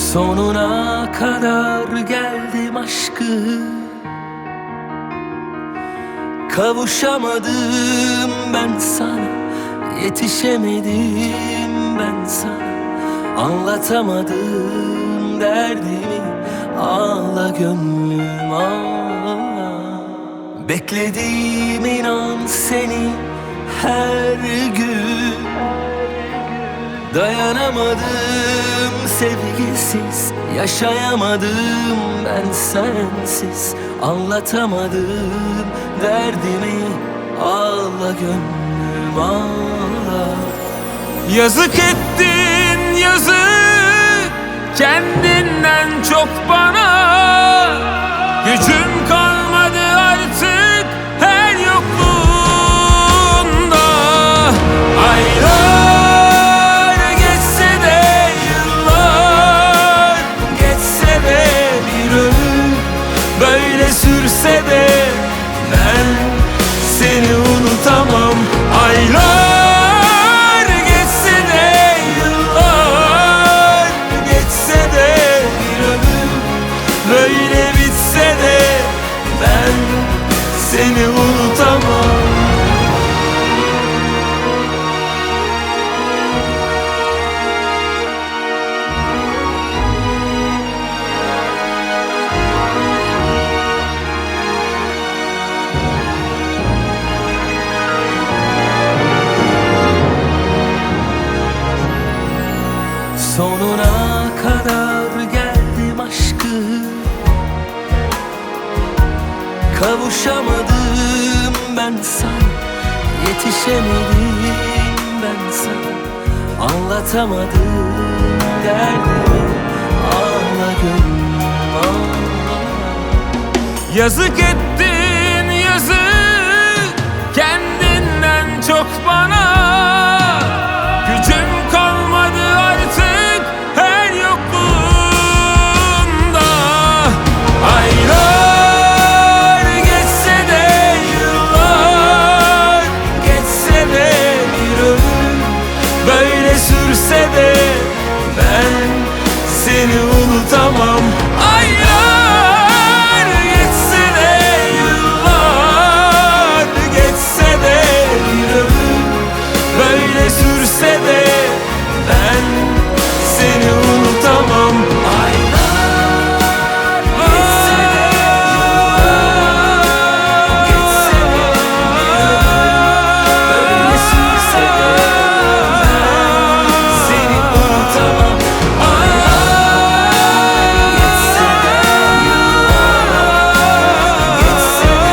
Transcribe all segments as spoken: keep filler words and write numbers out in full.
Sonuna kadar geldim aşkı. Kavuşamadım ben sana, yetişemedim ben sana. Anlatamadım derdimi, ağla gönlüm ağla. Bekledim inan seni her gün, dayanamadım sevgisiz, yaşayamadım ben sensiz. Anlatamadım derdimi, ağla gönlüm ağla. Yazık ettin yazık, kendinden çok bana. Gücüm kalmadı artık her yokluğunda. Aylar geçse de, yıllar geçse de, bir ömür böyle sürse de ben seni unutamam. Aylar geçse de, yıllar geçse de, bir ömür böyle bitse de ben seni unutamam. Sonuna kadar geldim aşkı. Kavuşamadım ben sana, yetişemedim ben sana. Anlatamadım derdimi, ağla gönlüm ağla. yazık ettin yazık, kendinden çok bana. Gücüm kalmadı artık her yokluğunda. Aylar geçse de, yıllar geçse de, bir ömür böyle sürse de ben seni unutamam. Aylar geçse de, yıllar geçse de, bir ömür böyle sürse de ben seni unutamam. Aylar geçse de, yıllar geçse de, bir ömür böyle sürse de ben seni unutamam. Aylar geçse de, yıllar geçse de,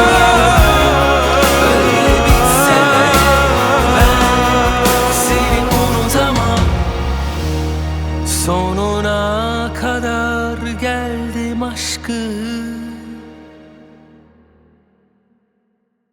böyle bitse de ben seni unutamam. Sonuna kadar geldim aşkı.